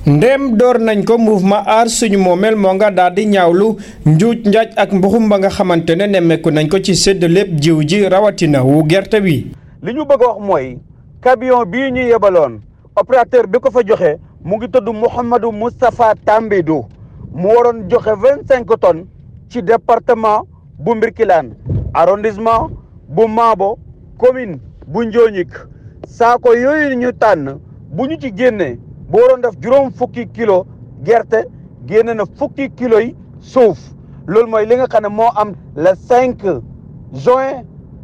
ndéem door nañ ko mouvement aar suñu moomeel moo nga daal di ñaawlu njuuj njaaj ak mbuxum ba nga xamante ne nemmeeku nañ ko ci sédd lépp jiw ji rawatina wu gerte wi. li ñu bëgg a wax mooy camion bii ñu yebaloon opérateur bi ko fa joxe mu ngi tudd Mouhamadou Moustapha Tambidou mu waroon joxe 25 tonnes ci département bu Mbirkilaan arrondissement bu Maabo commune bu Njoñik saako yooyu ñu tànn bu ñu ci génnee bu waroon def juróom fukki kilo gerte génne na fukki kilo yi suuf loolu mooy li nga xam ne moo am le 5 juin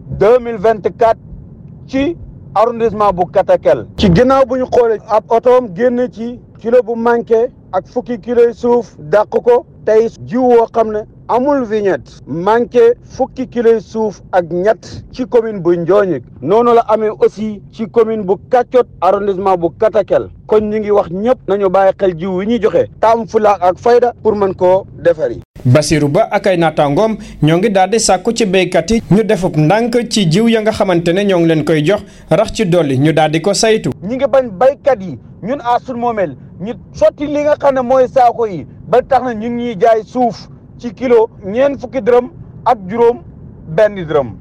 2024 ci arrondissement bu Katakel. ci ginnaaw bu ñu xoolee ab otoom génn ci kilo bu manqué ak fukki kilo yi suuf dàq ko tey jiw woo xam ne amul vignette manqué fukki kilo yi suuf ak ñett ci commune bu Njoñik noonu la amee aussi ci commune bu Kàccot arrondissement bu Katakel kon ñu ngi wax ñëpp nañu bàyyi xel jiw yi ñuy joxe taam fula ak fayda pour mën koo defari. Bassirou Ba ak ay naataangoom ñoo ngi daal di sàkku ci béykat yi ñu defub ndànk ci jiw ya nga xamante ne ñoo ngi leen koy jox rax ci dolli ñu daal di ko saytu. ñi ngi bañ béykat yi ñun Aar Sunu Moomeel ñu sotti li nga xam ne mooy saako yi ba tax na ñu ngi ñuy jaay suuf ci kilo ñeent fukki dërëm ak juróom benn dërëm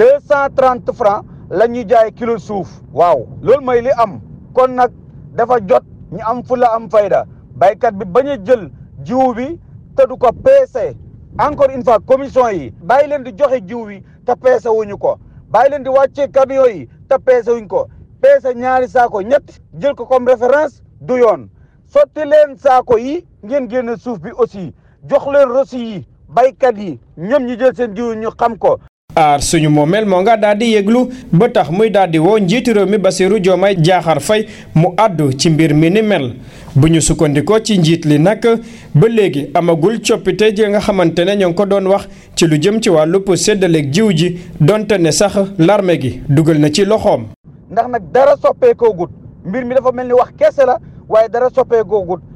230 francs la ñuy jaay kilo suuf waaw loolu mooy li am kon nag dafa jot ñu am fula am fayda béykat bi bañ a jël jiw bi te du ko peese encore une fois commission yi bàyyi leen di joxe jiw bi te peese wuñu ko bàyyi leen di wàccee camion yi te peese wuñu ko peese ñaari saako ñett jël ko comme référence du yoon sotti leen saako yi ngeen génne suuf bi aussi jox leen reçu yi baykat yi ñoom ñi jël seen jiw ñu xam ko. Aar Suñu Moomeel moo nga daal di yëglu ba tax muy daal di woo njiitu réew mi Bassirou Diomaye Diakhar Faye mu àddu ci mbir mi ni mel bu ñu sukkandikoo ci njiit li nag ba léegi amagul coppite ji nga xamante ne ñoo ngi ko doon wax ci lu jëm ci wàllub séddaleeg jiw ji donte ne sax l'armée gi dugal na ci loxoom. ndax nag dara soppeekoo gut mbir mi dafa mel ni wax kese la waaye dara soppeekoo gut